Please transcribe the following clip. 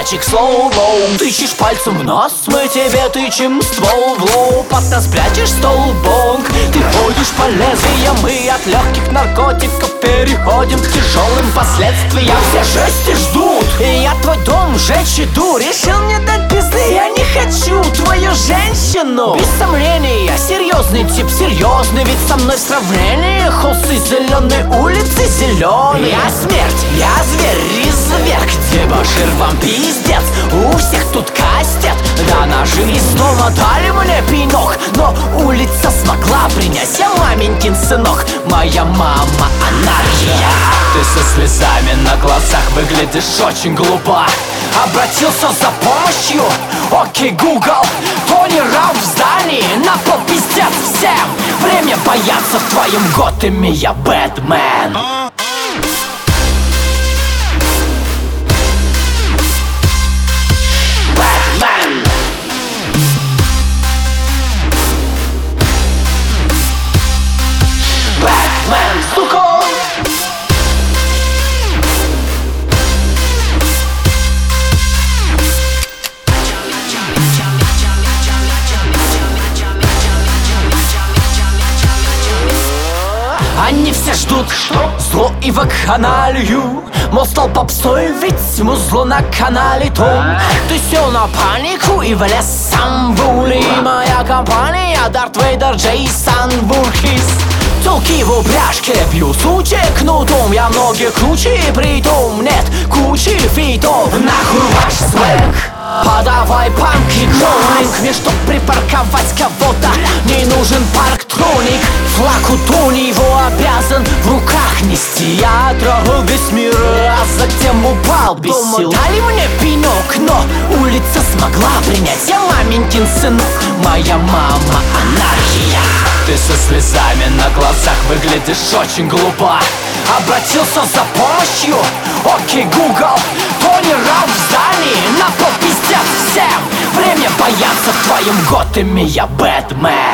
мячик слоу-лоу. Тычешь пальцем в нос, мы тебе тычем ствол в лоб. От нас прячешь столбонг, ты ходишь по лезвиям. Мы от легких наркотиков переходим к тяжелым последствиям. Все жести ждут, и я твой дом сжечь иду. Решил мне дать пизды, я не хочу твою женщину. Без сомнения, серьезный тип, серьезный, ведь со мной в сравнении холсты зеленой улицы зеленые. Я смерть, я зверь, изверг, дебошир, вам пиздец. У всех тут кастет, да ножи из дома дали мне пинок. Но улица смогла принять, я маменькин сынок. Моя мама анархия. Ты со слезами на глазах выглядишь очень глупо. Обратился за помощью? Окей, Google. Тони Раунд в здании, на пол пиздец всем. Время бояться в твоем Готэме, я Бэтмен. Бэтмен. Бэтмен, сука. Они все ждут, что зло и вакханалию. Мол, стал попсой, ведь музло на канале том. Ты сел на панику и влез сам в ули. Моя компания Дарт Вейдер, Джейсон Вурхис. Телки в упряжке бьют сучек кнутом. Я многих круче, притом нет кучи фитов. Нахуй ваш свек. Подавай панки, кроник. Мне чтоб припарковать кого-то не нужен парктроник. Флаг у Тони, его обязан в руках нести. Я трогал весь мир, а затем упал без сил. Дали мне пинок, но улица смогла принять. Я маменькин сынок, моя мама анархия. Ты со слезами на глазах выглядишь очень глупо. Обратился за помощью? Окей, Google. Тони Раунд в здании, на пол пиздец всем. Время бояться в твоем Готэме, я Бэтмен.